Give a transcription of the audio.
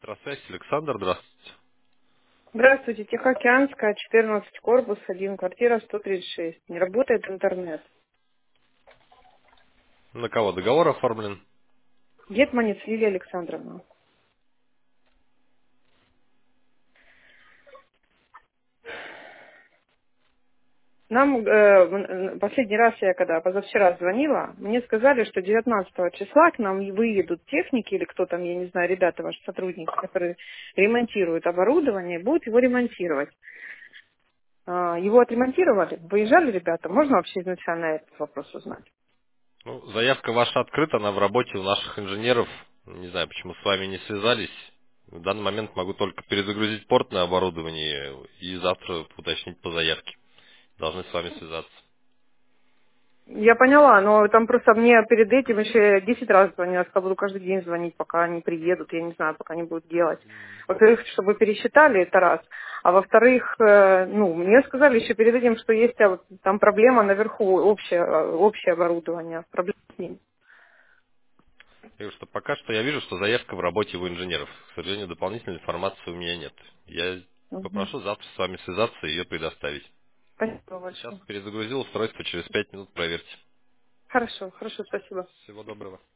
Электросвязь, Александр, здравствуйте. Здравствуйте, Тихоокеанская, 14, корпус 1, квартира 136. Не работает интернет. На кого договор оформлен? Гетманец Лилия Александровна. Нам последний раз я когда позавчера звонила, мне сказали, что 19 числа к нам выедут техники или кто там, я не знаю, ребята, ваши сотрудники, которые ремонтируют оборудование, будут его ремонтировать. Его отремонтировали? Выезжали ребята? Можно вообще изначально этот вопрос узнать? Ну, заявка ваша открыта, она в работе у наших инженеров. Не знаю, почему с вами не связались. В данный момент могу только перезагрузить портное оборудование и завтра уточнить по заявке. Должны с вами связаться. Я поняла, но там просто мне перед этим еще 10 раз звонила, что буду каждый день звонить, пока они приедут, я не знаю, пока они будут делать. Во-первых, чтобы пересчитали, это раз. А во-вторых, мне сказали еще перед этим, что есть там проблема наверху, общее оборудование, проблема с ним. Я говорю, что пока что я вижу, что заявка в работе у инженеров. К сожалению, дополнительной информации у меня нет. Я Мгм. попрошу завтра с вами связаться и ее предоставить. Спасибо Сейчас большое. перезагрузил устройство, через 5 минут проверьте. Хорошо, хорошо, спасибо. Всего доброго.